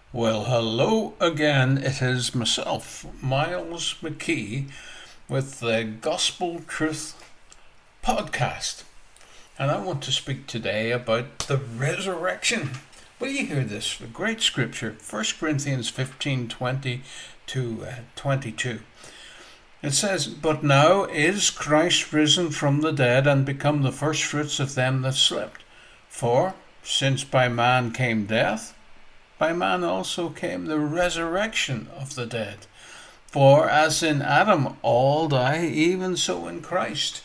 Well, hello again. It is myself, Miles McKee, with the Gospel Truth Podcast. And I want to speak today about the resurrection. Will you hear this? A great scripture, 1 Corinthians 15:20 to 22. It says, "But now is Christ risen from the dead and become the firstfruits of them that slept. For, since by man came death, by man also came the resurrection of the dead. For as in Adam all die, even so in Christ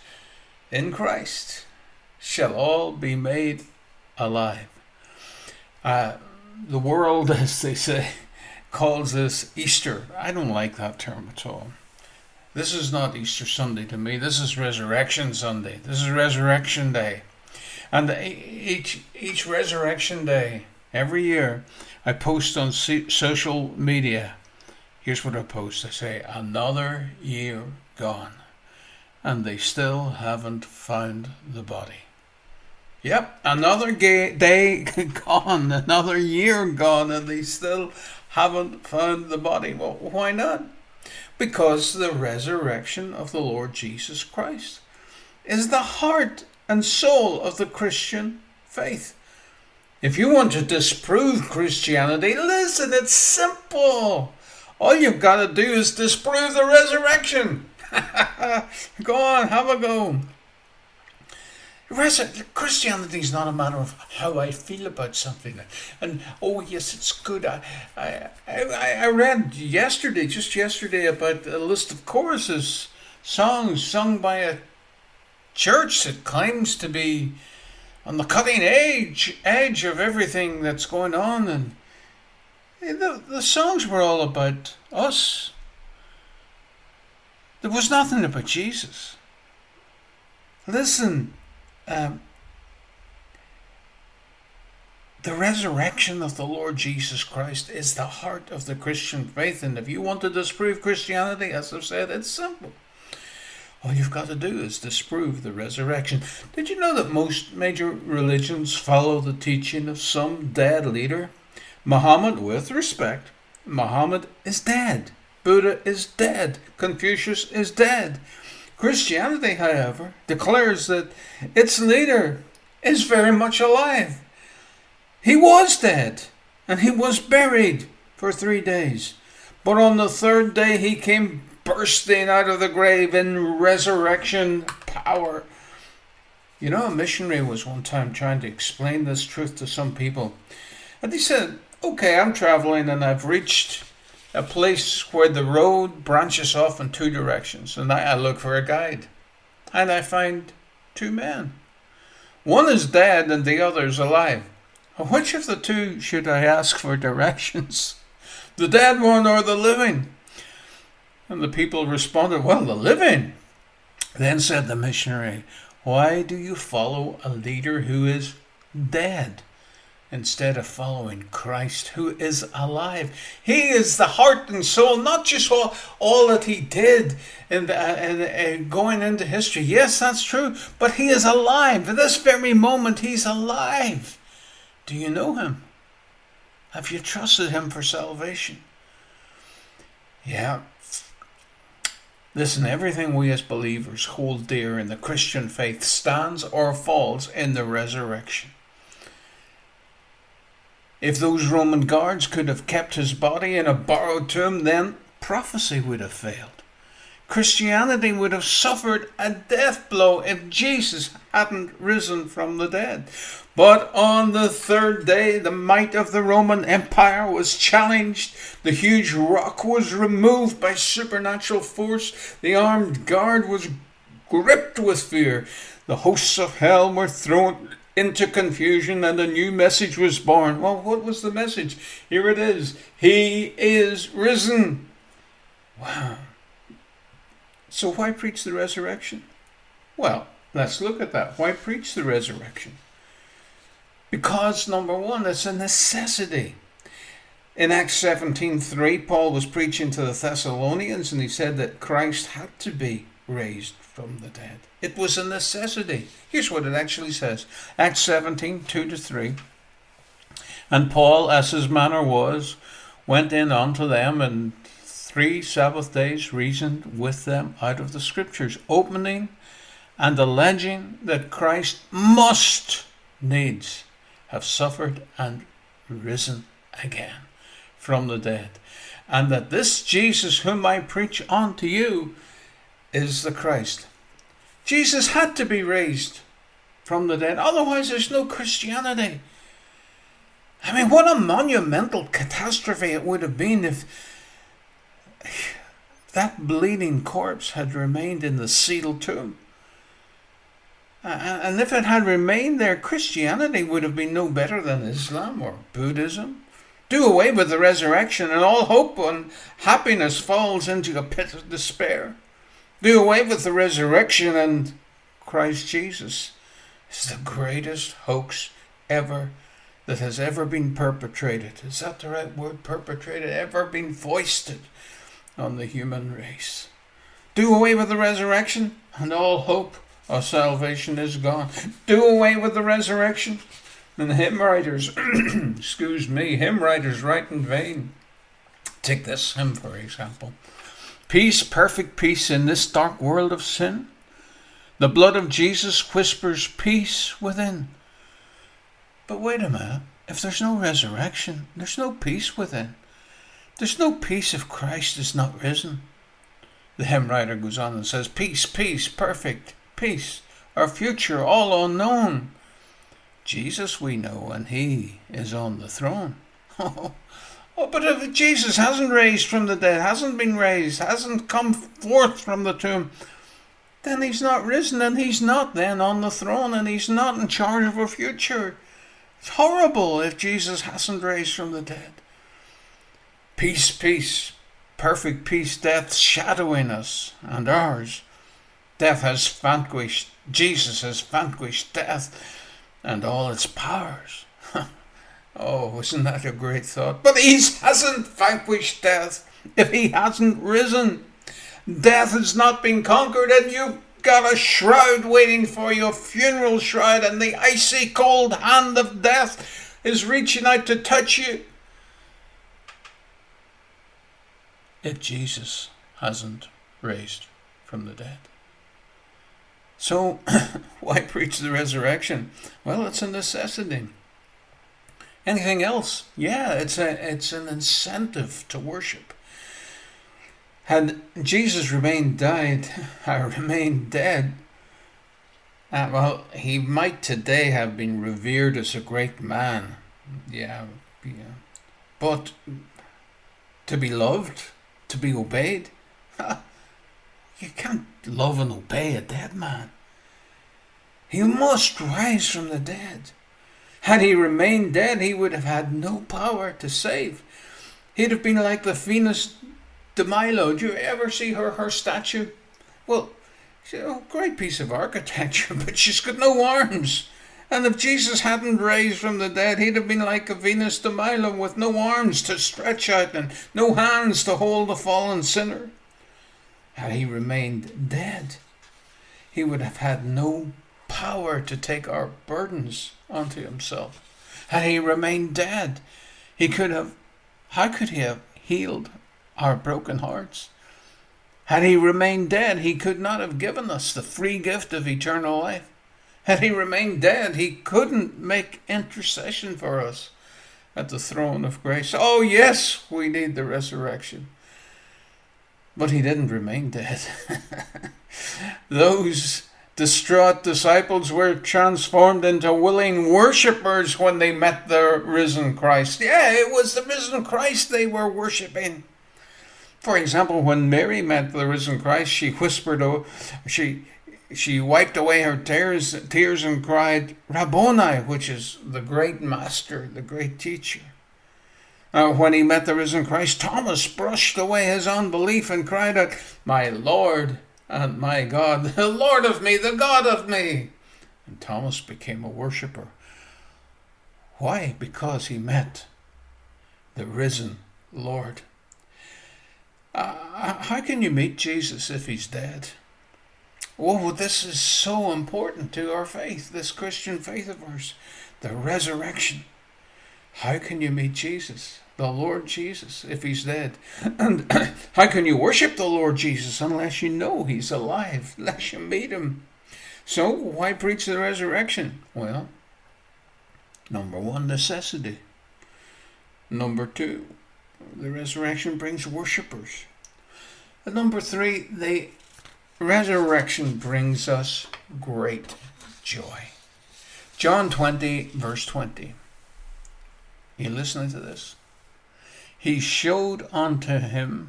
shall all be made alive." The world, as they say, calls this Easter. I don't like that term at all. This is not Easter Sunday to me. This is Resurrection Sunday. This is Resurrection Day. And each Resurrection Day, every year, I post on social media. Here's what I post. I say, another year gone. And they still haven't found the body. Yep, another day gone, another year gone, and they still haven't found the body. Well, why not? Because the resurrection of the Lord Jesus Christ is the heart and soul of the Christian faith. If you want to disprove Christianity, listen, it's simple. All you've got to do is disprove the resurrection. Go on, have a go. Christianity is not a matter of how I feel about something. And, oh yes, it's good. I read just yesterday, about a list of choruses, songs sung by a church that claims to be on the cutting edge of everything that's going on. And the songs were all about us. There was nothing about Jesus. Listen, the resurrection of the Lord Jesus Christ is the heart of the Christian faith. And if you want to disprove Christianity, as I've said, it's simple. All you've got to do is disprove the resurrection. Did you know that most major religions follow the teaching of some dead leader? Muhammad, with respect, Muhammad is dead. Buddha is dead. Confucius is dead. Christianity, however, declares that its leader is very much alive. He was dead, and he was buried for 3 days. But on the third day he came bursting out of the grave in resurrection power. You know, a missionary was one time trying to explain this truth to some people. And he said, okay, I'm traveling and I've reached a place where the road branches off in 2 directions. And I look for a guide. And I find 2 men. One is dead and the other is alive. Which of the 2 should I ask for directions? The dead one or the living? And the people responded, well, the living. Then said the missionary, why do you follow a leader who is dead instead of following Christ who is alive? He is the heart and soul, not just all that he did and going into history. Yes, that's true, but he is alive. At this very moment, he's alive. Do you know him? Have you trusted him for salvation? Yeah. Listen, everything we as believers hold dear in the Christian faith stands or falls in the resurrection. If those Roman guards could have kept his body in a borrowed tomb, then prophecy would have failed. Christianity would have suffered a death blow if Jesus hadn't risen from the dead. But on the third day, the might of the Roman Empire was challenged. The huge rock was removed by supernatural force. The armed guard was gripped with fear. The hosts of hell were thrown into confusion, and a new message was born. Well, what was the message? Here it is. He is risen. Wow. So why preach the resurrection? Well, let's look at that. Why preach the resurrection? Because, number one, it's a necessity. In Acts 17:3, Paul was preaching to the Thessalonians, and he said that Christ had to be raised from the dead. It was a necessity. Here's what it actually says. Acts 17:2-3. And Paul, as his manner was, went in unto them, and 3 Sabbath days reasoned with them out of the Scriptures, opening and alleging that Christ must needs have suffered and risen again from the dead, and that this Jesus whom I preach unto you is the Christ. Jesus had to be raised from the dead, otherwise there's no Christianity. I mean, what a monumental catastrophe it would have been if that bleeding corpse had remained in the sealed tomb. And if it had remained there, Christianity would have been no better than Islam or Buddhism. Do away with the resurrection, and all hope and happiness falls into a pit of despair. Do away with the resurrection, and Christ Jesus is the greatest hoax ever that has ever been perpetrated. Is that the right word? Perpetrated? Ever been foisted on the human race. Do away with the resurrection, and all hope of salvation is gone. Do away with the resurrection, and the hymn writers, hymn writers write in vain. Take this hymn, for example. Peace, perfect peace in this dark world of sin. The blood of Jesus whispers peace within. But wait a minute. If there's no resurrection, there's no peace within. There's no peace if Christ is not risen. The hymn writer goes on and says, peace, peace, perfect peace, our future all unknown. Jesus we know, and he is on the throne. But if Jesus hasn't raised from the dead, hasn't been raised, hasn't come forth from the tomb, then he's not risen, and he's not then on the throne, and he's not in charge of our future. It's horrible if Jesus hasn't raised from the dead. Peace, peace, perfect peace, death shadowing us and ours. Death has vanquished, Jesus has vanquished death and all its powers. Oh, isn't that a great thought? But he hasn't vanquished death if he hasn't risen. Death has not been conquered, and you've got a shroud waiting for you, a funeral shroud, and the icy cold hand of death is reaching out to touch you. If Jesus hasn't raised from the dead. So, why preach the resurrection? Well, it's a necessity. Anything else? Yeah, it's an incentive to worship. Had Jesus remained dead, well, he might today have been revered as a great man. Yeah. But to be loved, to be obeyed, you can't love and obey a dead man. He must rise from the dead. Had he remained dead, he would have had no power to save. He'd have been like the Venus de Milo. Do you ever see her statue? Well, she's a great piece of architecture, but she's got no arms. And if Jesus hadn't raised from the dead, he'd have been like a Venus de Milo with no arms to stretch out and no hands to hold the fallen sinner. Had he remained dead, he would have had no power to take our burdens onto himself. Had he remained dead, how could he have healed our broken hearts? Had he remained dead, he could not have given us the free gift of eternal life. Had he remained dead, he couldn't make intercession for us at the throne of grace. Oh yes, we need the resurrection. But he didn't remain dead. Those distraught disciples were transformed into willing worshippers when they met the risen Christ. Yeah, it was the risen Christ they were worshipping. For example, when Mary met the risen Christ, she whispered, she wiped away her tears and cried, Rabboni, which is the great master, the great teacher. When he met the risen Christ, Thomas brushed away his unbelief and cried out, my Lord and my God, the Lord of me, the God of me. And Thomas became a worshipper. Why? Because he met the risen Lord. How can you meet Jesus if he's dead? Oh, this is so important to our faith, this Christian faith of ours. The resurrection. How can you meet Jesus, the Lord Jesus, if he's dead? And how can you worship the Lord Jesus unless you know he's alive, unless you meet him? So why preach the resurrection? Well, number one, necessity. Number two, the resurrection brings worshippers. And number three, the resurrection brings us great joy. John 20, verse 20. You listening to this? He showed unto them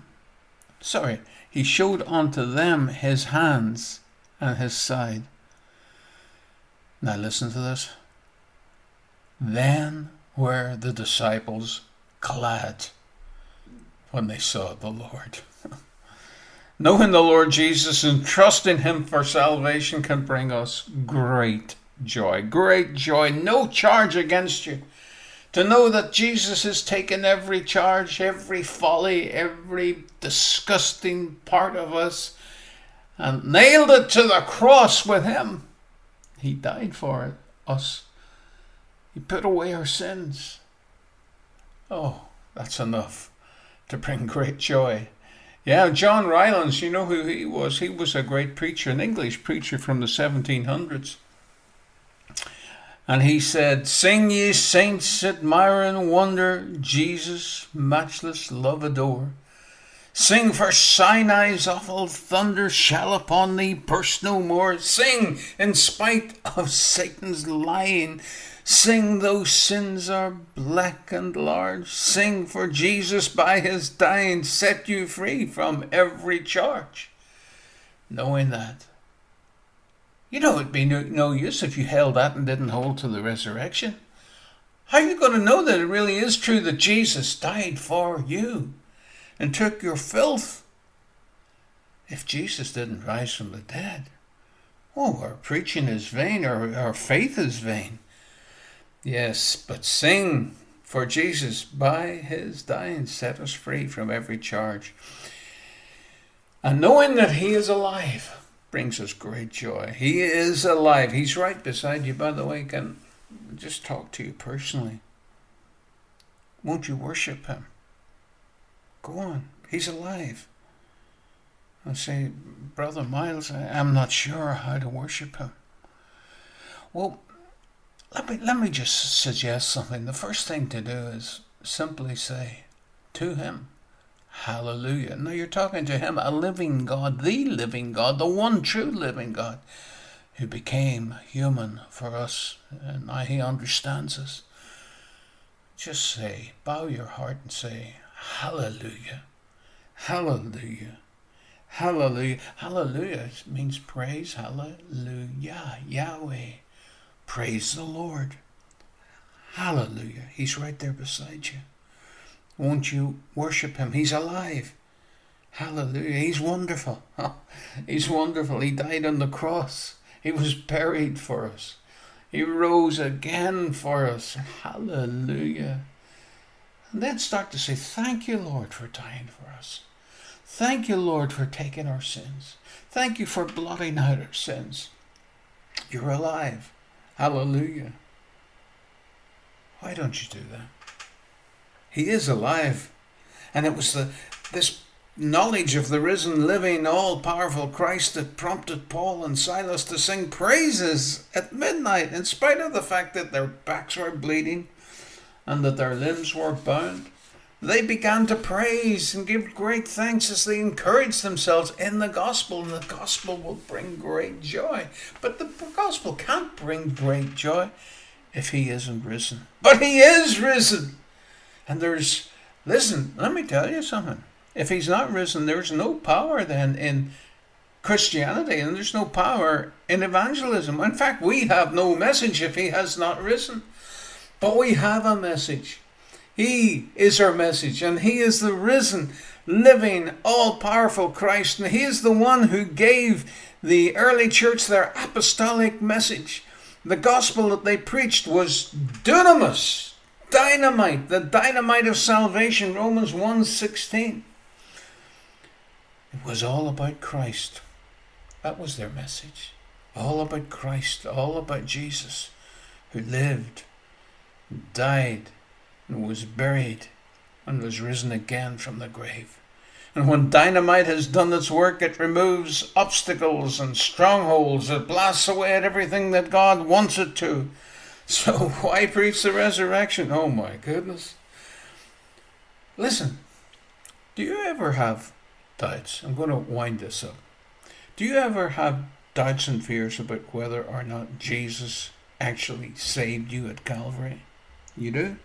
his hands and his side. Now listen to this. Then were the disciples glad when they saw the Lord. Knowing the Lord Jesus and trusting him for salvation can bring us great joy. Great joy. No charge against you. To know that Jesus has taken every charge, every folly, every disgusting part of us and nailed it to the cross with him. He died for us. He put away our sins. Oh, that's enough to bring great joy. Yeah, John Rylands, you know who he was? He was a great preacher, an English preacher from the 1700s. And he said, "Sing ye saints, admire and wonder, Jesus, matchless love adore. Sing, for Sinai's awful thunder shall upon thee burst no more. Sing, in spite of Satan's lying. Sing, though sins are black and large. Sing, for Jesus by his dying set you free from every charge." Knowing that, you know it'd be no use if you held that and didn't hold to the resurrection. How are you going to know that it really is true that Jesus died for you and took your filth if Jesus didn't rise from the dead? Oh, our preaching is vain, our faith is vain. Yes, but sing, for Jesus by his dying set us free from every charge. And knowing that he is alive brings us great joy. He is alive. He's right beside you. By the way, can I just talk to you personally? Won't you worship him? Go on. He's alive. I say, Brother Miles, I'm not sure how to worship him. Well, let me just suggest something. The first thing to do is simply say to him, hallelujah. Now you're talking to him, a living God, the one true living God, who became human for us, and now he understands us. Just say, bow your heart and say, hallelujah, hallelujah, hallelujah. Hallelujah means praise, hallelujah, Yahweh. Praise the Lord. Hallelujah. He's right there beside you. Won't you worship him? He's alive. Hallelujah. He's wonderful. He's wonderful. He died on the cross. He was buried for us. He rose again for us. Hallelujah. And then start to say, thank you, Lord, for dying for us. Thank you, Lord, for taking our sins. Thank you for blotting out our sins. You're alive. Hallelujah. Why don't you do that? He is alive. And it was this knowledge of the risen, living, all-powerful Christ that prompted Paul and Silas to sing praises at midnight, in spite of the fact that their backs were bleeding and that their limbs were bound. They began to praise and give great thanks as they encouraged themselves in the gospel, and the gospel will bring great joy. But the gospel can't bring great joy if he isn't risen. But he is risen. And listen, let me tell you something. If he's not risen, there's no power then in Christianity, and there's no power in evangelism. In fact, we have no message if he has not risen. But we have a message. He is our message, and he is the risen, living, all-powerful Christ, and he is the one who gave the early church their apostolic message. The gospel that they preached was dunamis, dynamite, the dynamite of salvation, Romans 1:16. It was all about Christ. That was their message. All about Christ, all about Jesus, who lived, died, and was buried and was risen again from the grave. And when dynamite has done its work, it removes obstacles and strongholds. It blasts away at everything that God wants it to. So why preach the resurrection? Oh my goodness. Listen, do you ever have doubts? I'm going to wind this up. Do you ever have doubts and fears about whether or not Jesus actually saved you at Calvary? You do?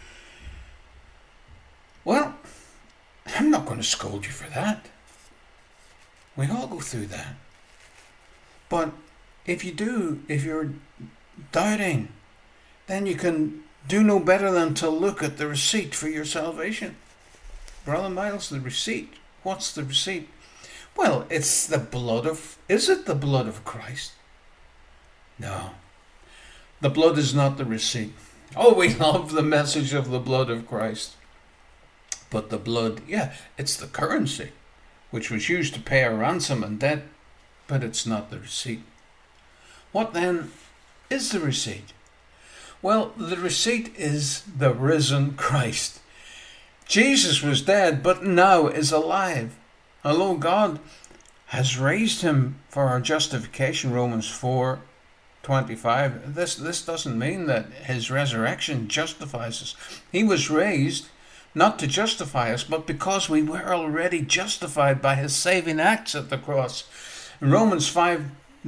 Well, I'm not going to scold you for that. We all go through that. But if you do, if you're doubting, then you can do no better than to look at the receipt for your salvation. Brother Miles, the receipt. What's the receipt? Well, it's the blood of... Is it the blood of Christ? No. The blood is not the receipt. Oh, we love the message of the blood of Christ. But the blood, yeah, it's the currency, which was used to pay a ransom and debt, but it's not the receipt. What then is the receipt? Well, the receipt is the risen Christ. Jesus was dead, but now is alive. Although God has raised him for our justification, Romans 4:25, this doesn't mean that his resurrection justifies us. He was raised not to justify us, but because we were already justified by his saving acts at the cross. In Romans 5,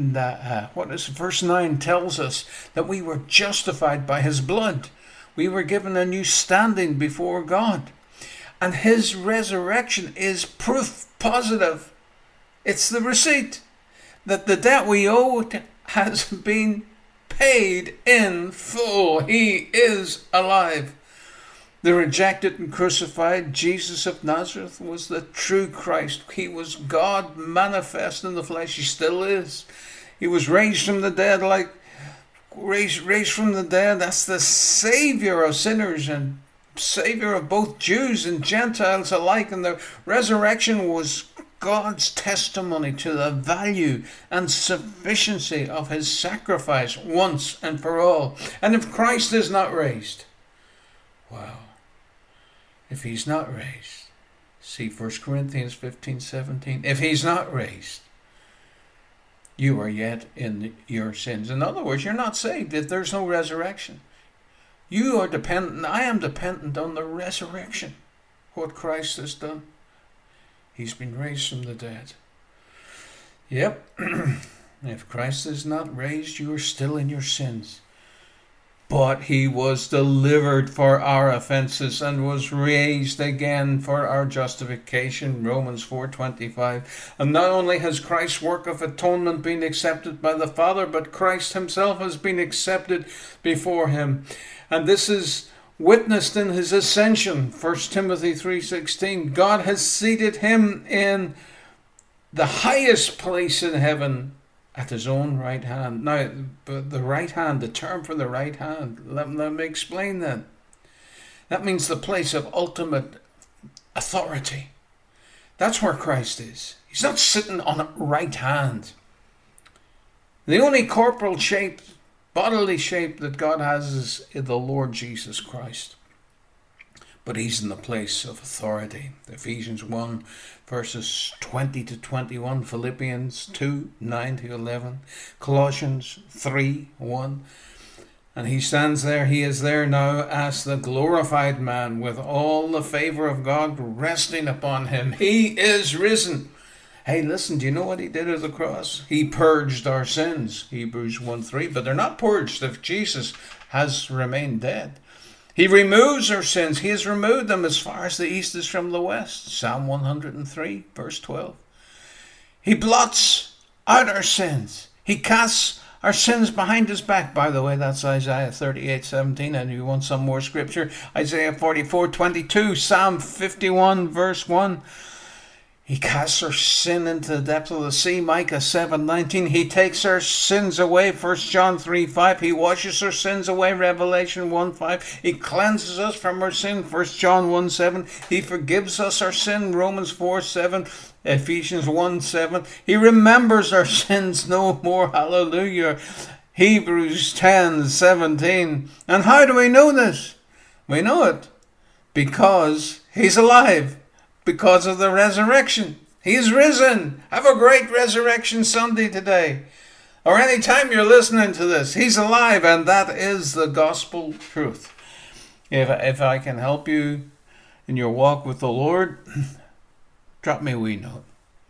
verse 9 tells us that we were justified by his blood. We were given a new standing before God. And his resurrection is proof positive. It's the receipt that the debt we owed has been paid in full. He is alive. The rejected and crucified Jesus of Nazareth was the true Christ. He was God manifest in the flesh. He still is. He was raised from the dead, raised from the dead. That's the Savior of sinners and Savior of both Jews and Gentiles alike. And the resurrection was God's testimony to the value and sufficiency of his sacrifice once and for all. And if Christ is not raised, wow. If he's not raised, see 1 Corinthians 15:17. If he's not raised, you are yet in your sins. In other words, you're not saved if there's no resurrection. You are dependent, I am dependent on the resurrection. What Christ has done. He's been raised from the dead. Yep. If Christ is not raised, you are still in your sins. But he was delivered for our offenses and was raised again for our justification. Romans 4:25. And not only has Christ's work of atonement been accepted by the Father, but Christ himself has been accepted before him. And this is witnessed in his ascension. 1 Timothy 3:16. God has seated him in the highest place in heaven, at his own right hand. Now, the right hand, the term for the right hand, let me explain that. That means the place of ultimate authority. That's where Christ is. He's not sitting on a right hand. The only corporal shape, bodily shape that God has is the Lord Jesus Christ. But he's in the place of authority. Ephesians 1 verses 20 to 21, Philippians 2, 9 to 11, Colossians 3, 1. And he stands there, he is there now as the glorified man with all the favor of God resting upon him. He is risen. Hey, listen, do you know what he did at the cross? He purged our sins, Hebrews 1:3, but they're not purged if Jesus has remained dead. He removes our sins. He has removed them as far as the east is from the west. Psalm 103, verse 12. He blots out our sins. He casts our sins behind his back. By the way, that's Isaiah 38:17. And you want some more scripture? Isaiah 44:22, Psalm 51, verse 1. He casts our sin into the depth of the sea, Micah 7:19. He takes our sins away, 1 John 3:5. He washes our sins away, Revelation 1:5. He cleanses us from our sin, 1 John 1:7. He forgives us our sin, Romans 4:7, Ephesians 1:7. He remembers our sins no more, hallelujah, Hebrews 10:17. And how do we know this? We know it because He's alive, because of the resurrection. He's risen. Have a great Resurrection Sunday today. Or any time you're listening to this. He's alive, and that is the gospel truth. If I can help you in your walk with the Lord, drop me a wee note.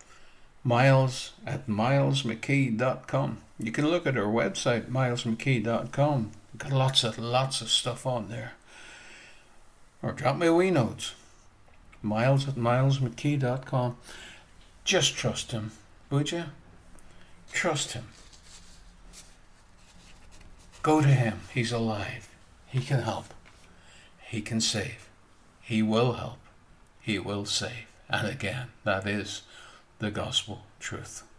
Miles@milesmckee.com. You can look at our website, milesmckee.com. We've got lots of stuff on there. Or drop me a wee note. Miles@milesmckee.com. Just trust Him, would you? Trust Him. Go to Him. He's alive. He can help. He can save. He will help. He will save. And again, that is the gospel truth.